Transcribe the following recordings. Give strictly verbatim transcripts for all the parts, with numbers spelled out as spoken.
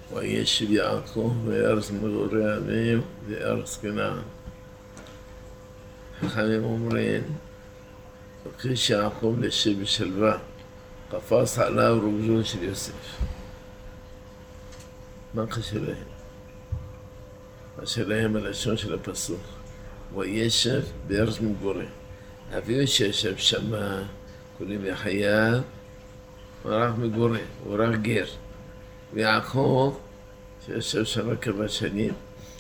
וישב יעקב בארץ מגורי אביו בארץ כנען. חכמים אומרים, בקש יעקב לשב בשלווה, קפץ עליו רוגזו של יוסף. מה קשה להם? קשה להם הלשון של הפסוק. וישב בארץ מגורי. אביו שישב שמה, קוראים לחייו, הוא רק מגורי, הוא רק גר. ויעקב, שישב שם כמה שנים,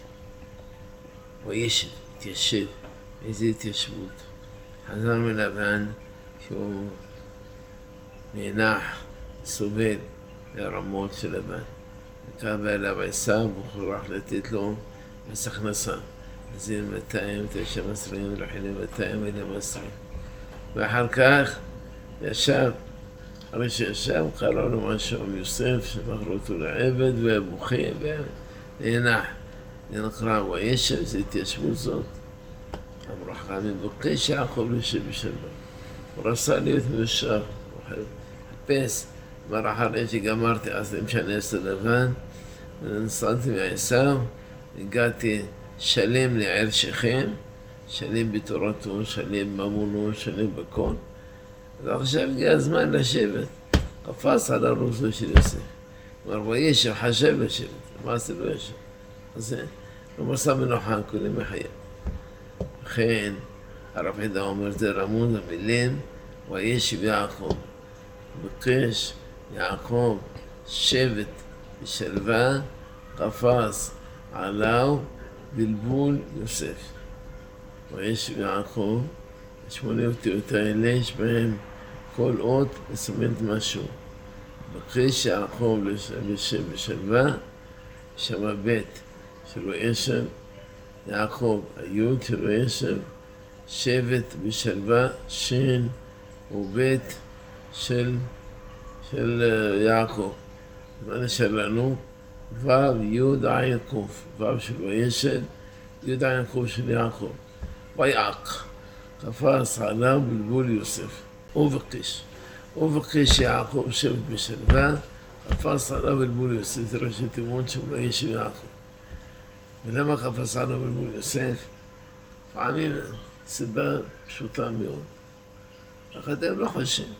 וישב, התיישב, איזו התיישבות. חזר מלבן, שהוא נאנח, סובל מהרמות של לבן. קם אליו עשיו, הוא חורח לתת לו מס הכנסה. אז הנה מאתיים, תשע עשרים, ולחילים מאתיים, אלה עשרים. ואחר כך ישב, אחרי שישב, קרא לו משהו עם יוסף, שמכרו אותו לעבד, ובוכה, ונאנח. זה נקרא, וישב, זה התיישבות זאת. אמרו חכמים, בקש יעקב לשב בשלווה. הוא רצה להיות מאושר, הוא חיפש, אמר אחרי שגמרתי עשרים שנה עשר לבן, ונסעתי מעשיו, הגעתי שלם לעיר שכם, שלם בתורתו, שלם בממונו, שלם בכל. אז עכשיו הגיע הזמן לשבת, קפץ על הרוגזו של יוסף. הוא אמר, וישב, חשב לשבת, מה עשה לו ישב? אז זה, לא מסע מנוחה, כולי מחייב. לכן, הרב חידה אומר, זה רמוז המילים, וישב יעקב. בקש יעקב שבט בשלווה, קפץ עליו בלבול יוסף. וישב יעקב, שמונה אותיות האלה, יש בהם כל אות מסמנת משהו. בקש יעקב לשב בשלווה, שם בית שלו ישב, יעקב, היוד שלו ישב, שבט בשלווה, שין ובית של, של יעקב. מה נשאר לנו? וו יוד עין קוף, וו שלו ישב, יוד עין קוף של יעקב. ויעק, קפץ עליו בלבול יוסף. ובקש, ובקש יעקב שבט בשלווה, קפץ עליו בלבול יוסף. זה ראשי תיבות שלו ישב יעקב. ולמה קפץ עליו בלבול יוסף? פעמים סיבה פשוטה מאוד. אתם לא חשים.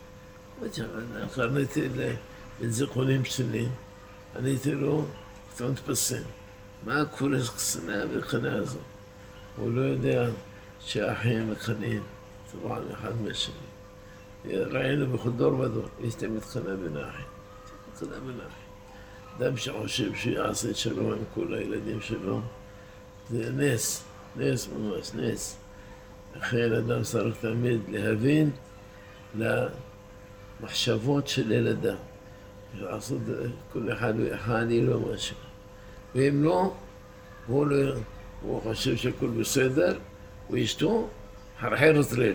קראתי לזיכרונים שלי, עניתי לו, אתה מתפסם. מה קורה קסנה וקנה הזאת? הוא לא יודע שהאחים מקנאים, טבעם אחד מהשני. ראינו בכל דור ודור, יש תמיד קנה בין האחים. קנה בין האחים. אדם שחושב שיעשה שלום עם כל הילדים שלו, זה נס, נס ממש, נס. לכן אדם צריך תמיד להבין למחשבות של ילדיו. לעשות כל אחד ואחד לו משהו. ואם לא, הוא, לא, הוא חושב שהכל בסדר, ואשתו חרחר לב.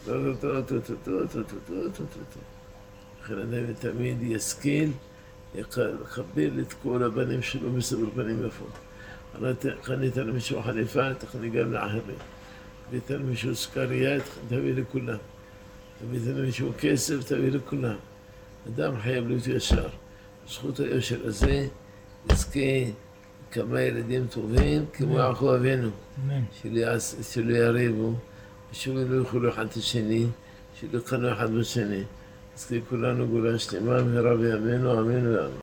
לכן אדם תמיד ישכיל, לקבל את כל הבנים שלו בסבר פנים יפות. קנית למישהו חליפה, תכני גם לאחרים. תביא למישהו סקריה, תביא לכולם. תביא למישהו כסף, תביא לכולם. אדם חייב להיות ישר. זכות היושר הזה יזכה כמה ילדים טובים כמו יעקב אבינו. שלא יריבו, שלא יאכלו אחד את השני, שלא יקנו אחד בשני. יזכה כולנו גאולה שלמה מהרה בימינו, אמן ואמן.